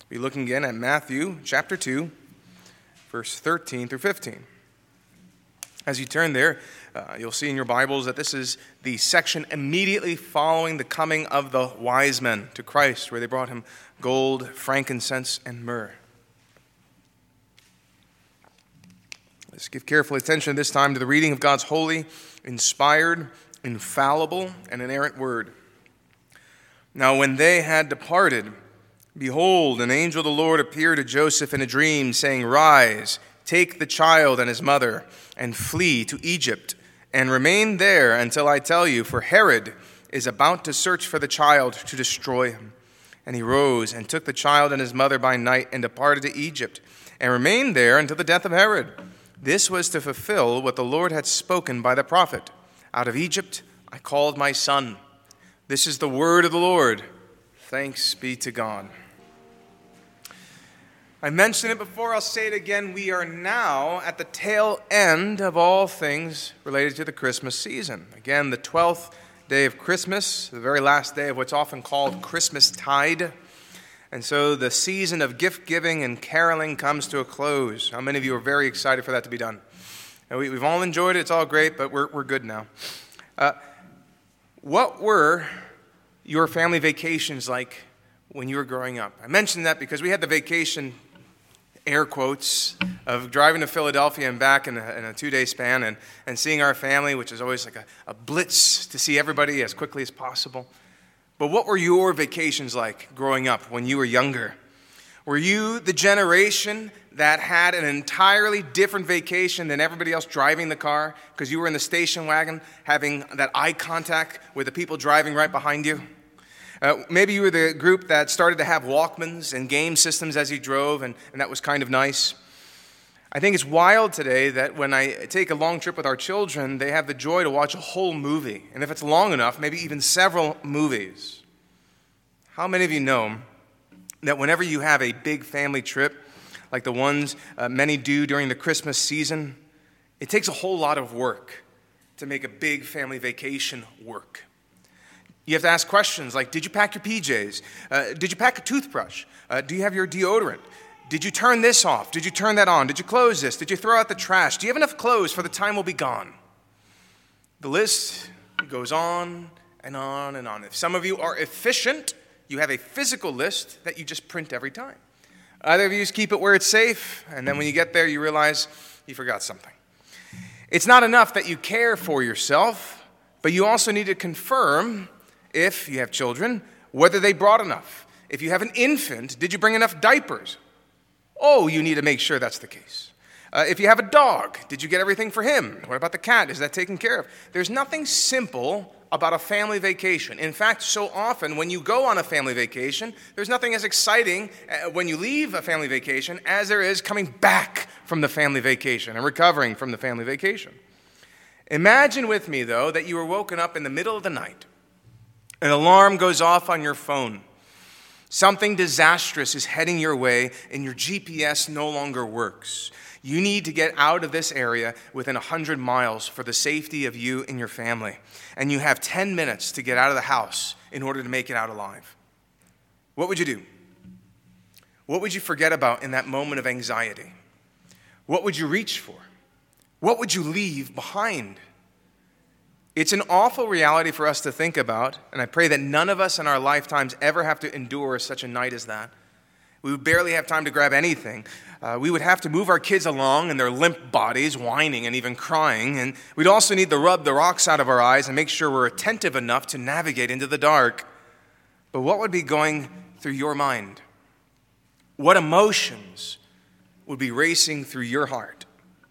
We'll be looking again at Matthew chapter 2, verse 13 through 15. As you turn there, you'll see in your Bibles that this is the section immediately following the coming of the wise men to Christ, where they brought him gold, frankincense, and myrrh. Let's give careful attention this time to the reading of God's holy, inspired, infallible, and inerrant word. Now when they had departed, behold, an angel of the Lord appeared to Joseph in a dream, saying, Rise, take the child and his mother, and flee to Egypt, and remain there until I tell you, for Herod is about to search for the child to destroy him. And he rose and took the child and his mother by night and departed to Egypt, and remained there until the death of Herod. This was to fulfill what the Lord had spoken by the prophet. Out of Egypt I called my son. This is the word of the Lord. Thanks be to God. I mentioned it before, I'll say it again. We are now at the tail end of all things related to the Christmas season. Again, the 12th day of Christmas, the very last day of what's often called Christmastide. And so the season of gift-giving and caroling comes to a close. How many of you are very excited for that to be done? We've all enjoyed it. It's all great, but we're good now. What were your family vacations like when you were growing up? I mentioned that because we had the vacation, air quotes, of driving to Philadelphia and back in a 2-day span and seeing our family, which is always like a blitz to see everybody as quickly as possible. But what were your vacations like growing up when you were younger? Were you the generation that had an entirely different vacation than everybody else driving the car because you were in the station wagon having that eye contact with the people driving right behind you? Maybe you were the group that started to have Walkmans and game systems as you drove, and that was kind of nice. I think it's wild today that when I take a long trip with our children, they have the joy to watch a whole movie. And if it's long enough, maybe even several movies. How many of you know that whenever you have a big family trip, like the ones many do during the Christmas season, it takes a whole lot of work to make a big family vacation work? You have to ask questions like, did you pack your PJs? Did you pack a toothbrush? Do you have your deodorant? Did you turn this off? Did you turn that on? Did you close this? Did you throw out the trash? Do you have enough clothes for the time we'll be gone? The list goes on and on and on. If some of you are efficient, you have a physical list that you just print every time. Other of you just keep it where it's safe, and then when you get there, you realize you forgot something. It's not enough that you care for yourself, but you also need to confirm, if you have children, whether they brought enough. If you have an infant, did you bring enough diapers? Oh, you need to make sure that's the case. If you have a dog, did you get everything for him? What about the cat? Is that taken care of? There's nothing simple about a family vacation. In fact, so often when you go on a family vacation, there's nothing as exciting when you leave a family vacation as there is coming back from the family vacation and recovering from the family vacation. Imagine with me, though, that you were woken up in the middle of the night. An alarm goes off on your phone. Something disastrous is heading your way and your GPS no longer works. You need to get out of this area within 100 miles for the safety of you and your family. And you have 10 minutes to get out of the house in order to make it out alive. What would you do? What would you forget about in that moment of anxiety? What would you reach for? What would you leave behind? It's an awful reality for us to think about, and I pray that none of us in our lifetimes ever have to endure such a night as that. We would barely have time to grab anything. We would have to move our kids along in their limp bodies, whining and even crying, and we'd also need to rub the rocks out of our eyes and make sure we're attentive enough to navigate into the dark. But what would be going through your mind? What emotions would be racing through your heart?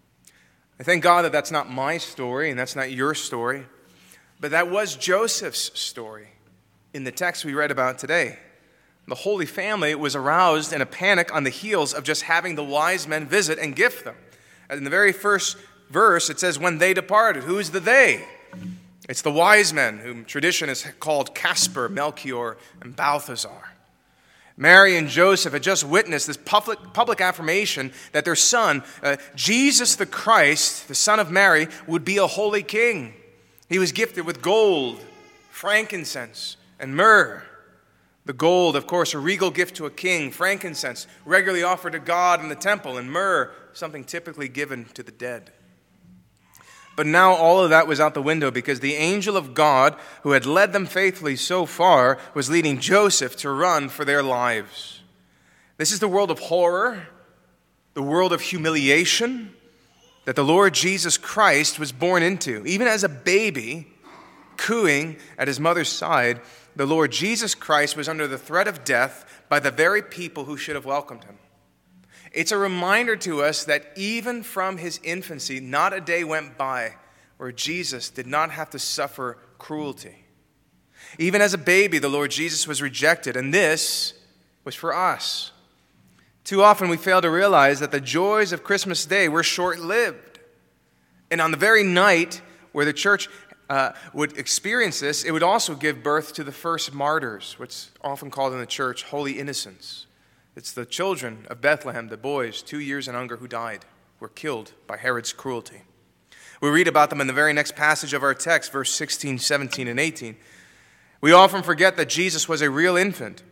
I thank God that that's not my story and that's not your story, but that was Joseph's story in the text we read about today. The Holy Family was aroused in a panic on the heels of just having the wise men visit and gift them. And in the very first verse, it says, when they departed. Who's the they? It's the wise men, whom tradition has called Casper, Melchior, and Balthazar. Mary and Joseph had just witnessed this public affirmation that their son, Jesus the Christ, the son of Mary, would be a holy king. He was gifted with gold, frankincense, and myrrh. The gold, of course, a regal gift to a king, frankincense, regularly offered to God in the temple, and myrrh, something typically given to the dead. But now all of that was out the window because the angel of God, who had led them faithfully so far, was leading Joseph to run for their lives. This is the world of horror, the world of humiliation that the Lord Jesus Christ was born into. Even as a baby, cooing at his mother's side, the Lord Jesus Christ was under the threat of death by the very people who should have welcomed him. It's a reminder to us that even from his infancy, not a day went by where Jesus did not have to suffer cruelty. Even as a baby, the Lord Jesus was rejected, and this was for us. Too often we fail to realize that the joys of Christmas Day were short-lived. And on the very night where the church would experience this, it would also give birth to the first martyrs, what's often called in the church holy innocents. It's the children of Bethlehem, the boys, 2 years and younger, who died, were killed by Herod's cruelty. We read about them in the very next passage of our text, verse 16, 17, and 18. We often forget that Jesus was a real infant.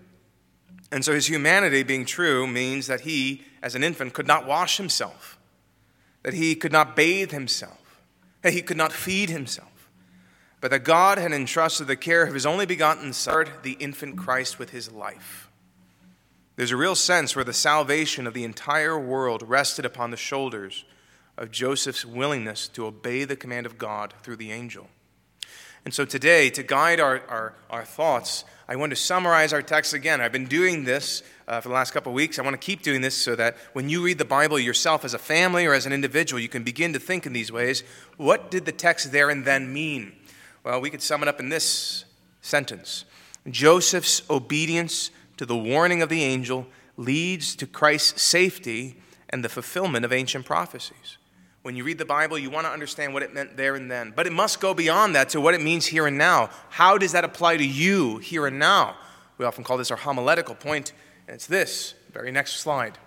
And so his humanity being true means that he, as an infant, could not wash himself, that he could not bathe himself, that he could not feed himself, but that God had entrusted the care of his only begotten Son, the infant Christ, with his life. There's a real sense where the salvation of the entire world rested upon the shoulders of Joseph's willingness to obey the command of God through the angel. And so today, to guide our thoughts, I want to summarize our text again. I've been doing this for the last couple of weeks. I want to keep doing this so that when you read the Bible yourself as a family or as an individual, you can begin to think in these ways. What did the text there and then mean? Well, we could sum it up in this sentence. Joseph's obedience to the warning of the angel leads to Christ's safety and the fulfillment of ancient prophecies. When you read the Bible, you want to understand what it meant there and then. But it must go beyond that to what it means here and now. How does that apply to you here and now? We often call this our homiletical point, and it's this, very next slide.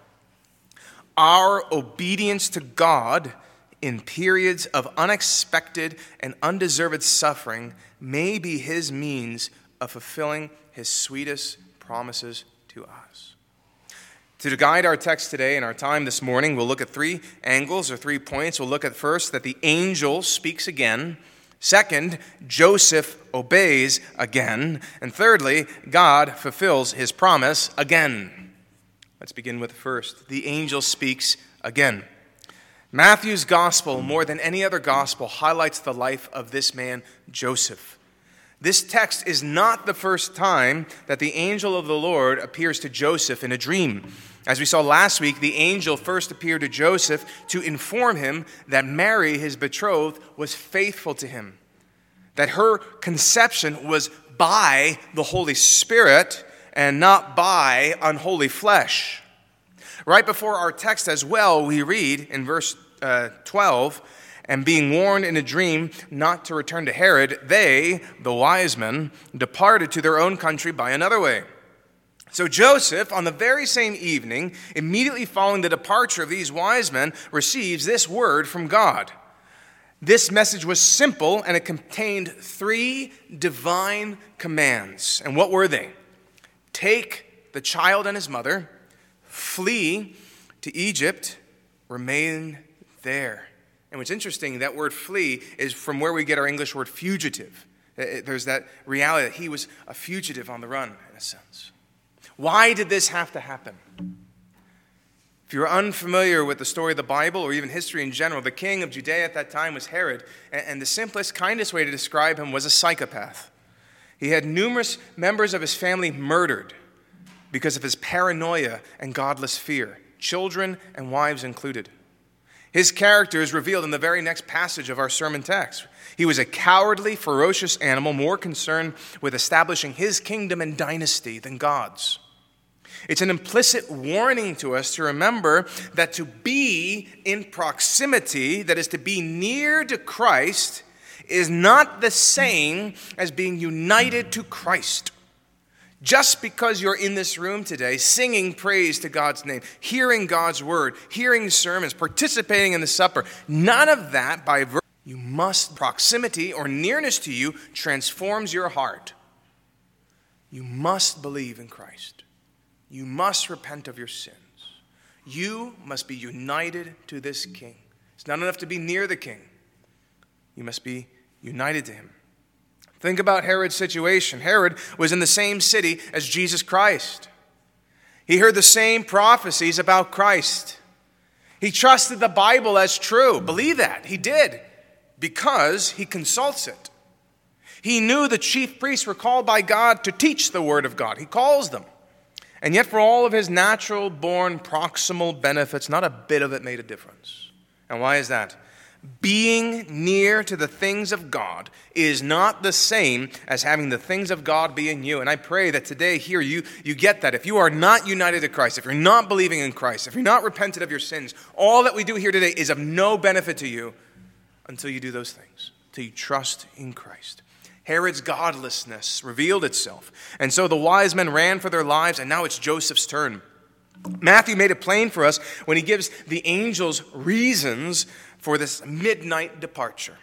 Our obedience to God in periods of unexpected and undeserved suffering may be his means of fulfilling his sweetest promises to us. To guide our text today and our time this morning, we'll look at 3 angles or 3 points. We'll look at first that the angel speaks again. Second, Joseph obeys again. And thirdly, God fulfills his promise again. Let's begin with first. The angel speaks again. Matthew's gospel, more than any other gospel, highlights the life of this man, Joseph. This text is not the first time that the angel of the Lord appears to Joseph in a dream. As we saw last week, the angel first appeared to Joseph to inform him that Mary, his betrothed, was faithful to him, that her conception was by the Holy Spirit and not by unholy flesh. Right before our text as well, we read in verse 12, and being warned in a dream not to return to Herod, they, the wise men, departed to their own country by another way. So Joseph, on the very same evening, immediately following the departure of these wise men, receives this word from God. This message was simple, and it contained 3 divine commands. And what were they? Take the child and his mother, flee to Egypt, remain there. And what's interesting, that word flee is from where we get our English word fugitive. There's that reality that he was a fugitive on the run, in a sense. Why did this have to happen? If you're unfamiliar with the story of the Bible or even history in general, the king of Judea at that time was Herod, and the simplest, kindest way to describe him was a psychopath. He had numerous members of his family murdered because of his paranoia and godless fear, children and wives included. His character is revealed in the very next passage of our sermon text. He was a cowardly, ferocious animal, more concerned with establishing his kingdom and dynasty than God's. It's an implicit warning to us to remember that to be in proximity, that is to be near to Christ, is not the same as being united to Christ. Just because you're in this room today singing praise to God's name, hearing God's word, hearing sermons, participating in the supper, none of that by virtue. You must, proximity or nearness to you transforms your heart. You must believe in Christ. You must repent of your sins. You must be united to this king. It's not enough to be near the king. You must be united to him. Think about Herod's situation. Herod was in the same city as Jesus Christ. He heard the same prophecies about Christ. He trusted the Bible as true. Believe that. He did, because he consults it. He knew the chief priests were called by God to teach the word of God. He calls them. And yet for all of his natural-born proximal benefits, not a bit of it made a difference. And why is that? Being near to the things of God is not the same as having the things of God be in you. And I pray that today here you get that. If you are not united to Christ, if you're not believing in Christ, if you're not repented of your sins, all that we do here today is of no benefit to you until you do those things, until you trust in Christ. Herod's godlessness revealed itself. And so the wise men ran for their lives, and now it's Joseph's turn. Matthew made it plain for us when he gives the angels reasons for this midnight departure.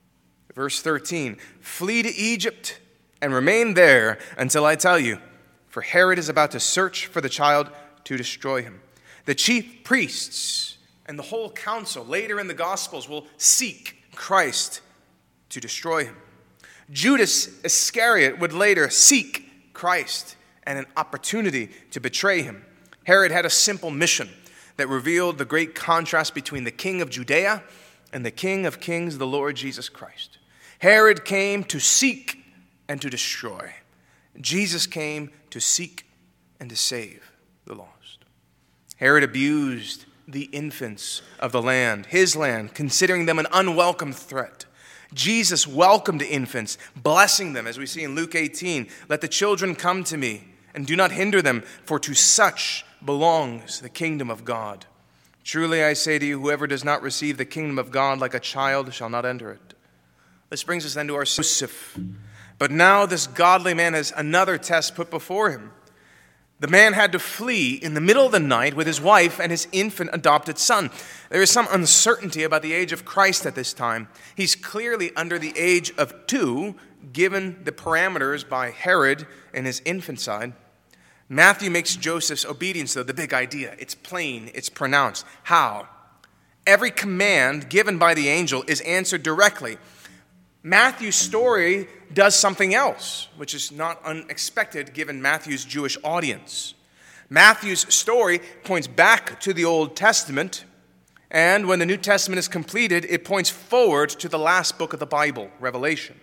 Verse 13, flee to Egypt and remain there until I tell you, for Herod is about to search for the child to destroy him. The chief priests and the whole council later in the Gospels will seek Christ to destroy him. Judas Iscariot would later seek Christ and an opportunity to betray him. Herod had a simple mission that revealed the great contrast between the king of Judea and the King of Kings, the Lord Jesus Christ. Herod came to seek and to destroy. Jesus came to seek and to save the lost. Herod abused the infants of the land, his land, considering them an unwelcome threat. Jesus welcomed infants, blessing them, as we see in Luke 18. Let the children come to me, and do not hinder them, for to such belongs the kingdom of God. Truly I say to you, whoever does not receive the kingdom of God like a child shall not enter it. This brings us then to our Joseph. But now this godly man has another test put before him. The man had to flee in the middle of the night with his wife and his infant adopted son. There is some uncertainty about the age of Christ at this time. He's clearly under the age of 2, given the parameters by Herod and his infanticide. Matthew makes Joseph's obedience, though, the big idea. It's plain, it's pronounced. How? Every command given by the angel is answered directly. Matthew's story does something else, which is not unexpected given Matthew's Jewish audience. Matthew's story points back to the Old Testament, and when the New Testament is completed, it points forward to the last book of the Bible, Revelation.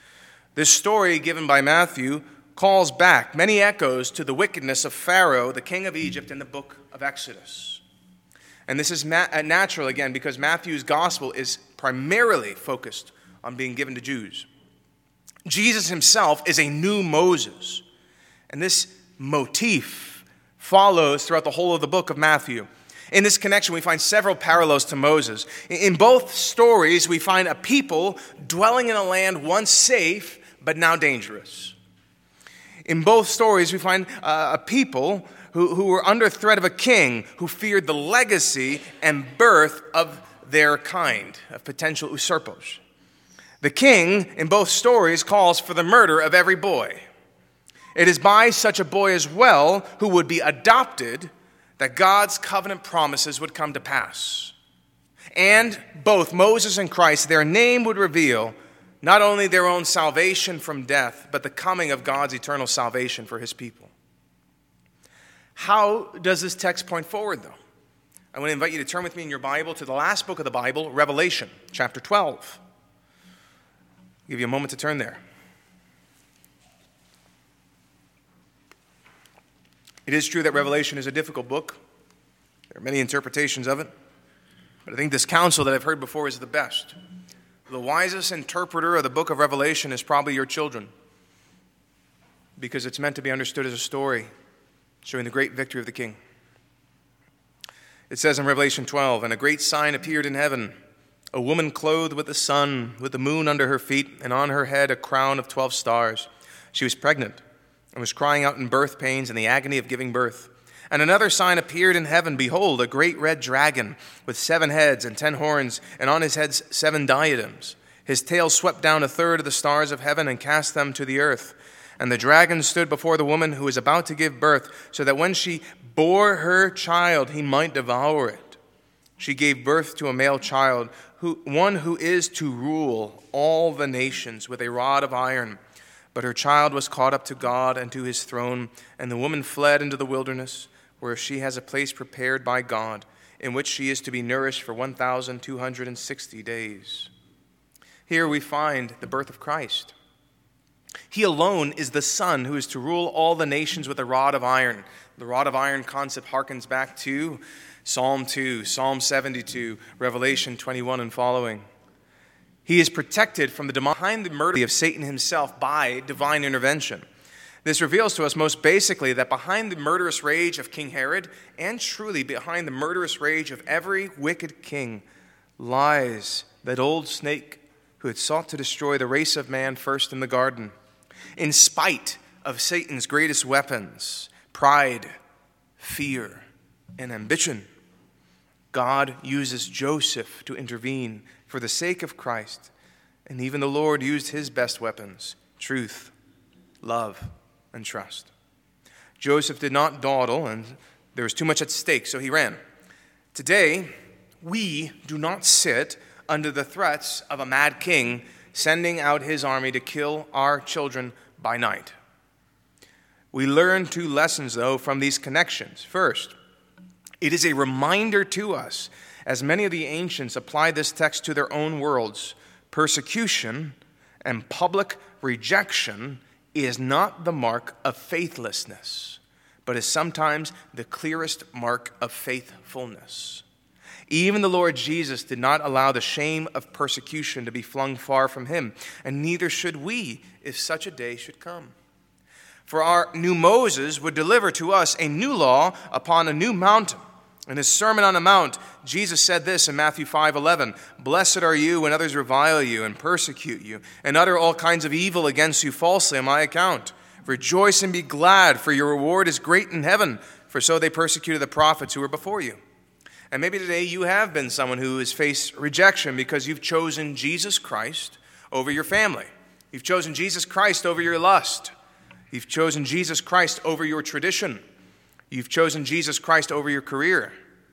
This story given by Matthew calls back many echoes to the wickedness of Pharaoh, the king of Egypt, in the book of Exodus. And this is natural, again, because Matthew's gospel is primarily focused on being given to Jews. Jesus himself is a new Moses. And this motif follows throughout the whole of the book of Matthew. In this connection, we find several parallels to Moses. In both stories, we find a people dwelling in a land once safe, but now dangerous. In both stories, we find a people who were under threat of a king who feared the legacy and birth of their kind, of potential usurpers. The king, in both stories, calls for the murder of every boy. It is by such a boy as well, who would be adopted, that God's covenant promises would come to pass. And both Moses and Christ, their name would reveal not only their own salvation from death, but the coming of God's eternal salvation for his people. How does this text point forward, though? I want to invite you to turn with me in your Bible to the last book of the Bible, Revelation, chapter 12. I'll give you a moment to turn there. It is true that Revelation is a difficult book. There are many interpretations of it. But I think this counsel that I've heard before is the best. The wisest interpreter of the book of Revelation is probably your children, because it's meant to be understood as a story showing the great victory of the King. It says in Revelation 12, "And a great sign appeared in heaven, a woman clothed with the sun, with the moon under her feet, and on her head a crown of 12 stars. She was pregnant and was crying out in birth pains and the agony of giving birth. And another sign appeared in heaven. Behold, a great red dragon with 7 heads and 10 horns, and on his heads 7 diadems. His tail swept down a third of the stars of heaven and cast them to the earth. And the dragon stood before the woman who was about to give birth, so that when she bore her child, he might devour it. She gave birth to a male child, one who is to rule all the nations with a rod of iron. But her child was caught up to God and to his throne, and the woman fled into the wilderness, where she has a place prepared by God, in which she is to be nourished for 1,260 days. Here we find the birth of Christ. He alone is the Son who is to rule all the nations with a rod of iron. The rod of iron concept harkens back to Psalm 2, Psalm 72, Revelation 21 and following. He is protected from behind the murder of Satan himself by divine intervention. This reveals to us most basically that behind the murderous rage of King Herod, and truly behind the murderous rage of every wicked king, lies that old snake who had sought to destroy the race of man first in the garden. In spite of Satan's greatest weapons, pride, fear, and ambition, God uses Joseph to intervene for the sake of Christ. And even the Lord used his best weapons, truth, love, and trust. Joseph did not dawdle, and there was too much at stake, so he ran. Today, we do not sit under the threats of a mad king sending out his army to kill our children by night. We learn two lessons, though, from these connections. First, it is a reminder to us, as many of the ancients applied this text to their own worlds, persecution and public rejection is not the mark of faithlessness, but is sometimes the clearest mark of faithfulness. Even the Lord Jesus did not allow the shame of persecution to be flung far from him, and neither should we if such a day should come. For our new Moses would deliver to us a new law upon a new mountain. In his Sermon on the Mount, Jesus said this in Matthew 5:11, "Blessed are you when others revile you and persecute you and utter all kinds of evil against you falsely on my account. Rejoice and be glad, for your reward is great in heaven, for so they persecuted the prophets who were before you." And maybe today you have been someone who has faced rejection because you've chosen Jesus Christ over your family. You've chosen Jesus Christ over your lust. You've chosen Jesus Christ over your tradition. You've chosen Jesus Christ over your career.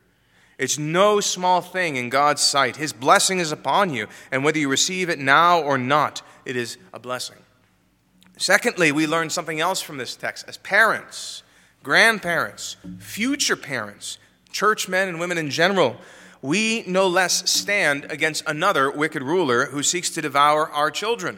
It's no small thing in God's sight. His blessing is upon you, and whether you receive it now or not, it is a blessing. Secondly, we learn something else from this text. As parents, grandparents, future parents, churchmen and women in general, we no less stand against another wicked ruler who seeks to devour our children.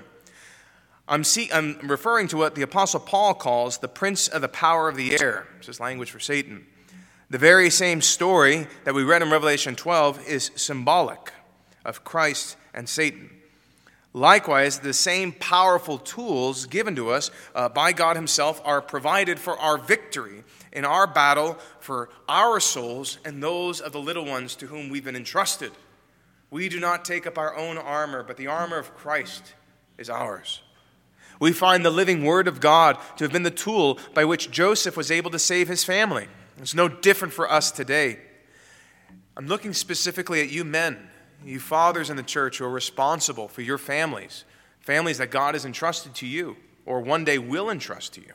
I'm referring to what the Apostle Paul calls the prince of the power of the air. It's his language for Satan. The very same story that we read in Revelation 12 is symbolic of Christ and Satan. Likewise, the same powerful tools given to us by God himself are provided for our victory in our battle for our souls and those of the little ones to whom we've been entrusted. We do not take up our own armor, but the armor of Christ is ours. We find the living word of God to have been the tool by which Joseph was able to save his family. It's no different for us today. I'm looking specifically at you men, you fathers in the church who are responsible for your families that God has entrusted to you or one day will entrust to you.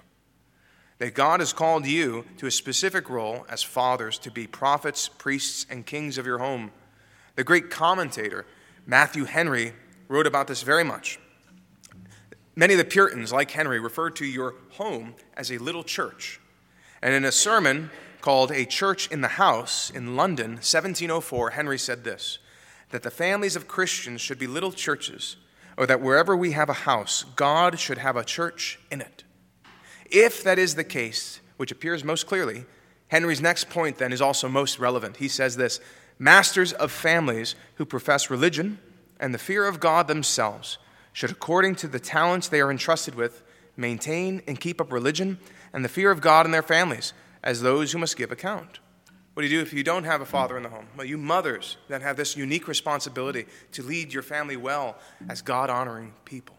That God has called you to a specific role as fathers to be prophets, priests, and kings of your home. The great commentator, Matthew Henry, wrote about this very much. Many of the Puritans, like Henry, referred to your home as a little church. And in a sermon called A Church in the House in London, 1704, Henry said this, that the families of Christians should be little churches, or that wherever we have a house, God should have a church in it. If that is the case, which appears most clearly, Henry's next point then is also most relevant. He says this, masters of families who profess religion and the fear of God themselves should, according to the talents they are entrusted with, maintain and keep up religion and the fear of God in their families as those who must give account. What do you do if you don't have a father in the home? Well, you mothers then have this unique responsibility to lead your family well as God-honoring people.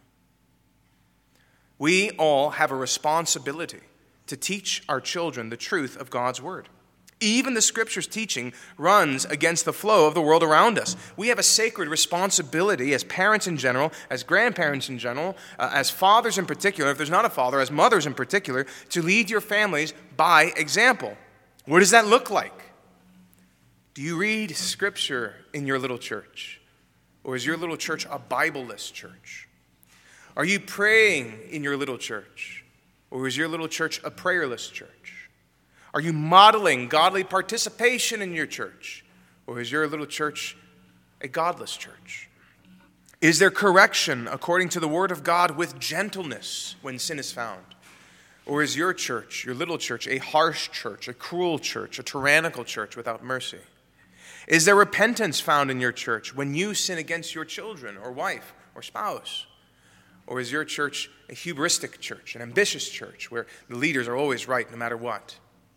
We all have a responsibility to teach our children the truth of God's word. Even the Scripture's teaching runs against the flow of the world around us. We have a sacred responsibility as parents in general, as grandparents in general, as fathers in particular, if there's not a father, as mothers in particular, to lead your families by example. What does that look like? Do you read Scripture in your little church? Or is your little church a Bible-less church? Are you praying in your little church? Or is your little church a prayerless church? Are you modeling godly participation in your church? Or is your little church a godless church? Is there correction according to the Word of God with gentleness when sin is found? Or is your church, your little church, a harsh church, a cruel church, a tyrannical church without mercy? Is there repentance found in your church when you sin against your children or wife or spouse? Or is your church a hubristic church, an ambitious church where the leaders are always right no matter what?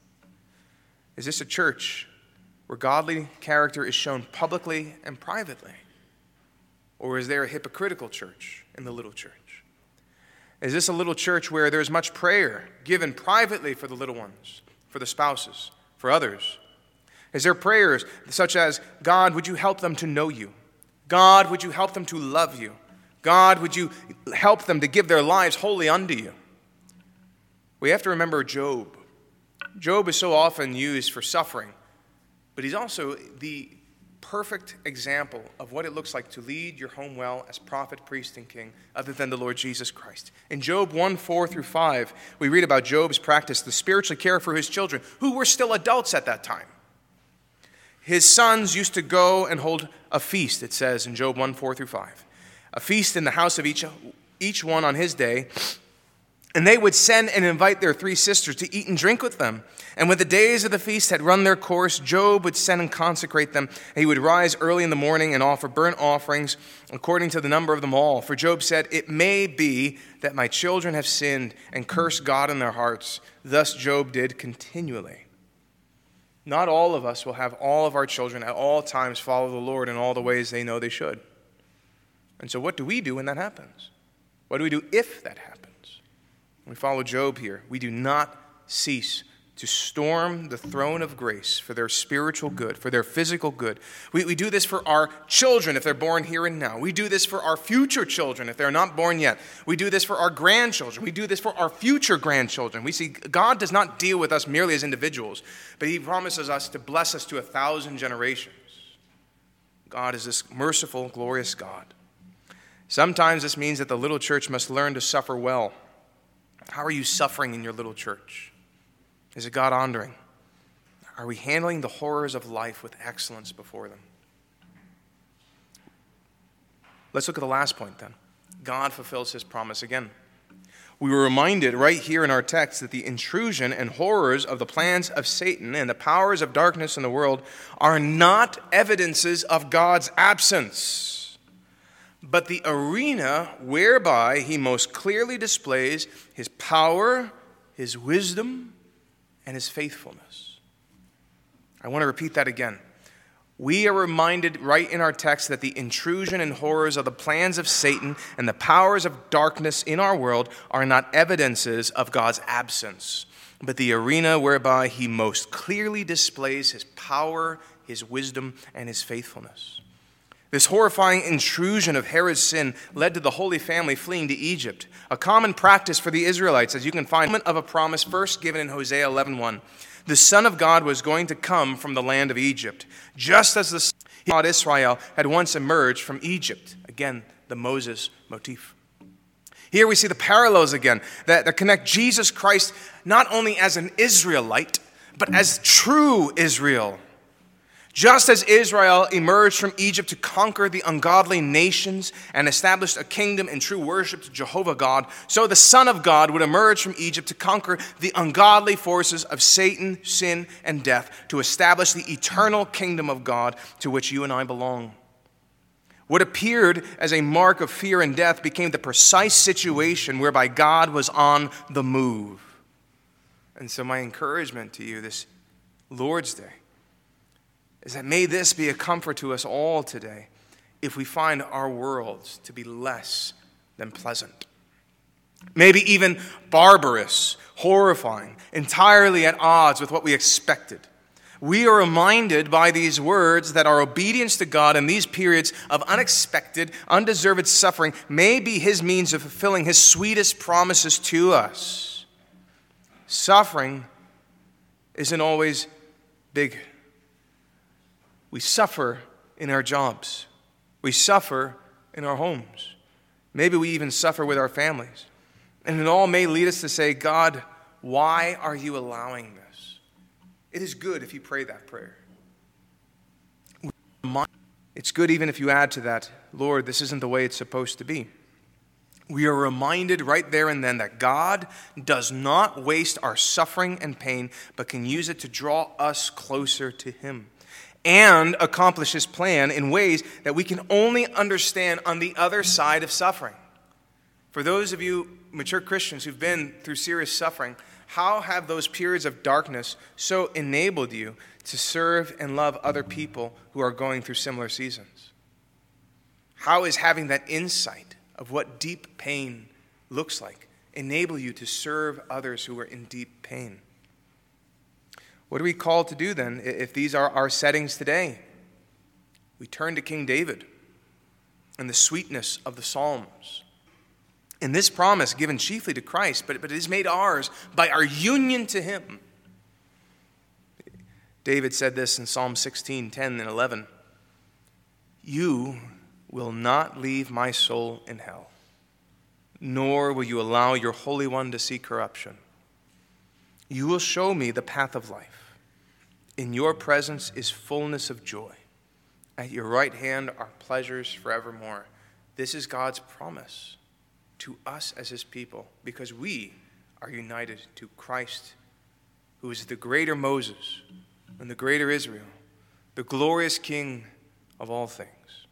Is this a church where godly character is shown publicly and privately? Or is there a hypocritical church in the little church? Is this a little church where there's much prayer given privately for the little ones, for the spouses, for others? Is there prayers such as, God, would you help them to know you? God, would you help them to love you? God, would you help them to give their lives wholly unto you? We have to remember Job. Job is so often used for suffering, but he's also the perfect example of what it looks like to lead your home well as prophet, priest, and king, other than the Lord Jesus Christ. In Job 1:4-5, we read about Job's practice to spiritually care for his children, who were still adults at that time. His sons used to go and hold a feast, it says in Job 1:4-5, a feast in the house of each one on his day. And they would send and invite their 3 sisters to eat and drink with them. And when the days of the feast had run their course, Job would send and consecrate them. And he would rise early in the morning and offer burnt offerings according to the number of them all. For Job said, it may be that my children have sinned and cursed God in their hearts. Thus Job did continually. Not all of us will have all of our children at all times follow the Lord in all the ways they know they should. And so what do we do when that happens? What do we do if that happens? We follow Job here. We do not cease to storm the throne of grace for their spiritual good, for their physical good. We do this for our children if they're born here and now. We do this for our future children if they're not born yet. We do this for our grandchildren. We do this for our future grandchildren. We see God does not deal with us merely as individuals, but he promises us to bless us to 1,000 generations. God is this merciful, glorious God. Sometimes this means that the little church must learn to suffer well. How are you suffering in your little church? Is it God-honoring? Are we handling the horrors of life with excellence before them? Let's look at the last point then. God fulfills his promise again. We were reminded right here in our text that the intrusion and horrors of the plans of Satan and the powers of darkness in the world are not evidences of God's absence, but the arena whereby he most clearly displays his power, his wisdom, and his faithfulness. I want to repeat that again. We are reminded right in our text that the intrusion and horrors of the plans of Satan and the powers of darkness in our world are not evidences of God's absence, but the arena whereby he most clearly displays his power, his wisdom, and his faithfulness. This horrifying intrusion of Herod's sin led to the Holy Family fleeing to Egypt, a common practice for the Israelites, as you can find of a promise first given in Hosea 11:1. The Son of God was going to come from the land of Egypt, just as the Son of God Israel had once emerged from Egypt. Again, the Moses motif. Here we see the parallels again that connect Jesus Christ not only as an Israelite, but as true Israel. Just as Israel emerged from Egypt to conquer the ungodly nations and established a kingdom in true worship to Jehovah God, so the Son of God would emerge from Egypt to conquer the ungodly forces of Satan, sin, and death, to establish the eternal kingdom of God to which you and I belong. What appeared as a mark of fear and death became the precise situation whereby God was on the move. And so my encouragement to you this Lord's Day is that may this be a comfort to us all today if we find our worlds to be less than pleasant. Maybe even barbarous, horrifying, entirely at odds with what we expected. We are reminded by these words that our obedience to God in these periods of unexpected, undeserved suffering may be His means of fulfilling His sweetest promises to us. Suffering isn't always big. We suffer in our jobs. We suffer in our homes. Maybe we even suffer with our families. And it all may lead us to say, God, why are you allowing this? It is good if you pray that prayer. It's good even if you add to that, Lord, this isn't the way it's supposed to be. We are reminded right there and then that God does not waste our suffering and pain, but can use it to draw us closer to Him and accomplish His plan in ways that we can only understand on the other side of suffering. For those of you mature Christians who've been through serious suffering, how have those periods of darkness so enabled you to serve and love other people who are going through similar seasons? How is having that insight of what deep pain looks like enable you to serve others who are in deep pain? What are we called to do then if these are our settings today? We turn to King David and the sweetness of the Psalms. And this promise given chiefly to Christ, but it is made ours by our union to Him. David said this in Psalm 16, 10 and 11. You will not leave my soul in hell, nor will you allow your Holy One to see corruption. You will show me the path of life. In your presence is fullness of joy. At your right hand are pleasures forevermore. This is God's promise to us as His people, because we are united to Christ, who is the greater Moses and the greater Israel, the glorious King of all things.